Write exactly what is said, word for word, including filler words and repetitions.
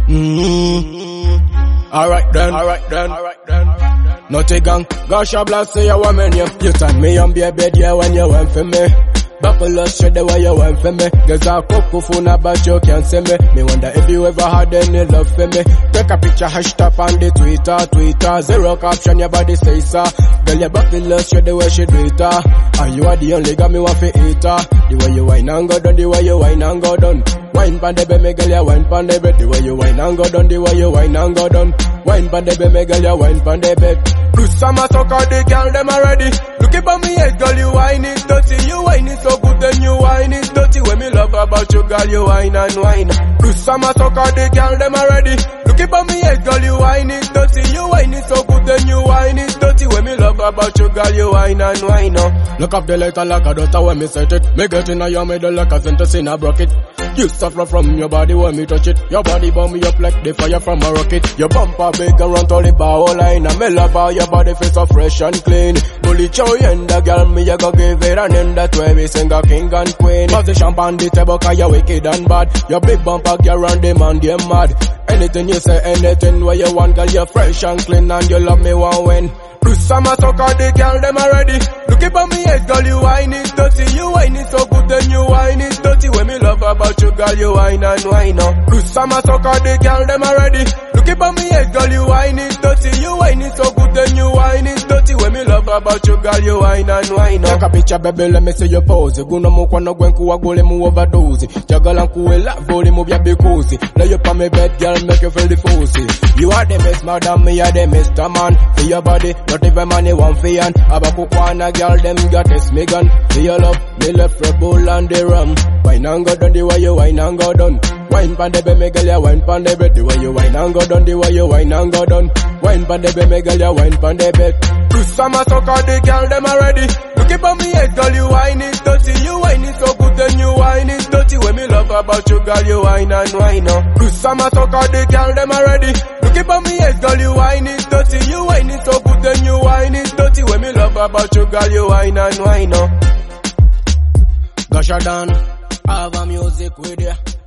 Mm-hmm. Alright then, alright then, alright then. Not a gang, gosh a blast say you want me. You turn me on be a bed, yeah, when you went for me. Buckle up, straight the way you went for me. There's a cocoa phone but you can't see me. Me wonder if you ever had any love for me. Take a picture, hashtag on the Twitter, Twitter. Zero caption, your body say so. Girl, you buckle up, straight the way she do it. And you are the only girl me want for eat her. The way you wine and go down, the way you wine and go down. Wine pan the bed, me girl, you wine pan the bed. The way you wine and go down, the way you wine and go down. Wine pan the bed, me girl, you wine pan the bed. Do some sucker, the girl them already. Look up on me head, girl, you wine it dirty. You wine it so good, then you wine it dirty. When me love about you, girl, you wine and wine. Do some sucker, the girl them already. Look up on me head, girl, you wine it dirty. You wine it so good, then you wine it dirty. When me love about you, girl, you wine and wine. Look up the lighter like a daughter when me set it. Me get in a your middle like a sentence in a bracket. You suffer from your body when me touch it. Your body burn me up like the fire from a rocket. Your bumper big and run to the bow line. And me love how your body feels so fresh and clean. Bully chow and the girl me you go give it and in that way we sing a king and queen. Pass the champagne the table cause you wicked and bad. Your big bumper girl and the man they mad. Anything you say, anything where you want, girl, you're fresh and clean and you love me one win. Do some sucker, the girl them already. Look up on me head, girl, you wine it dirty. You wine it so good, then you wine it dirty. When me love about you, girl, you wine and wine up. Do some sucker, the girl them already. Look up on me head, girl, you wine it dirty. You wine it so good, then you wine it dirty. When me love about you, girl, you wine and wine up. Take a picture, baby, let me see your pose. Guna mo kwa no gwen kuwa gole mu overdose. Jagala kuwe la voli mu bia bikosi. Lay up on me bed, girl, make you feel the force. You are the best, madam, me are the Mister Man. For your body, not even money one for yan. Abaku kwana girl, them got this me gun. For your love, me left Red Bull and the rum. Wine and go down the way you wine and go down. Wine pan the bed, me girl, you wine pan the bed. The way you wine and go down, the way you wine and go down. Wine pan the bed, me girl, you wine pan the bed. Do some sucker, the girl, them already. Look up on me head, girl, you wine it dirty. You wine it so good, then you wine it dirty. When me love about you, girl, you wine and wine up. Do some sucker, the girl, them already. Look up on me head, girl, you wine it dirty. You wine it so good, then you wine it dirty. When me love about you, girl, you wine and wine up. Gosh, I done have a music with you.